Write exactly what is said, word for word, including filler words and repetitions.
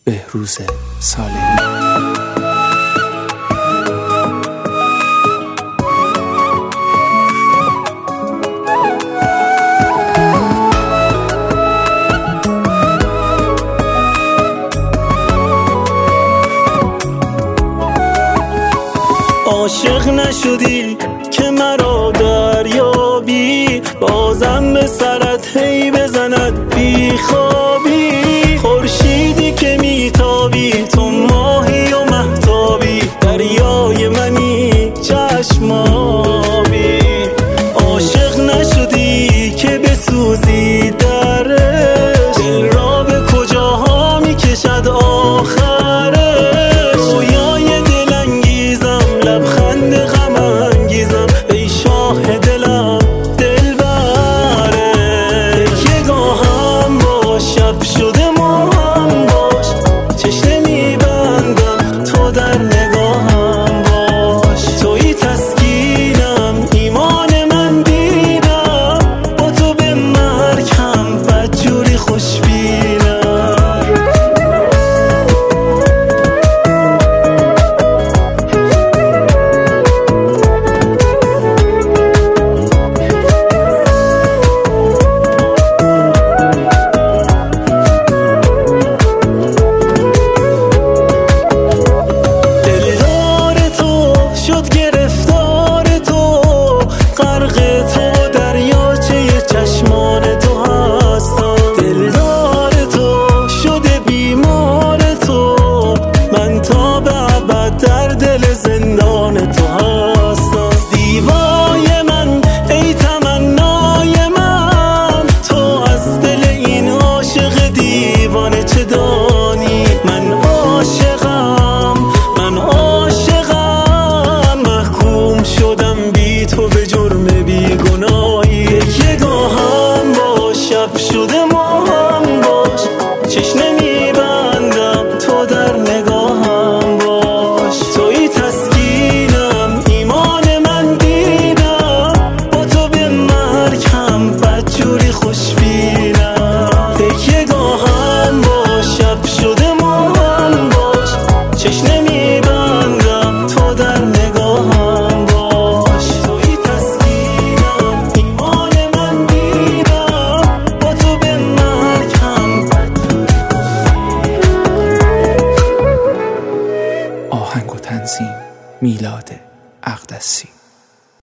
بهروز صالحی. عاشق نشدی که مرا دریابی، بازم به سرت هی بزند بی خوابی. خورشیدی که میتابی، تو ماهی و مهتابی، دریای منی چشم آبی. عاشق نشدی که بسوزی درش، دل را به کجاها میکشد آخرش. رویای دلانگیزم، لبخند غم انگیزم، ای شاه دلم دلبره. یکگاهم باش، شب شده ما هم باش، چشم میبندم تو در نگاهم باش. توی تسکینم، ایمان من دیدم، با تو به مرگ هم بدجوری خوشبینم. در دل زندان تو هستم. زیبای من، ای تمنای من، تو از دل این عاشق دیوانه چه دانی؟ من عاشقم، من عاشقم، محکوم شدم بی تو به جرم بیگناهی. یکگاهم باش، شب شده ما هم باش، چشم نمیبندم تو در نگاهم باش. توی تسکینم، ایمان من دیدم، با تو به مرگ هم بدجوری خوشبینم. یکگاهم باش، شب شده ما هم باش، چشم نمیبندم تو در نگاهم باش. توی تسکینم، ایمان من دیدم، با تو به مرگ هم بدجوری خوشبینم. آهنگ و تنظیم میلاد اقدسی.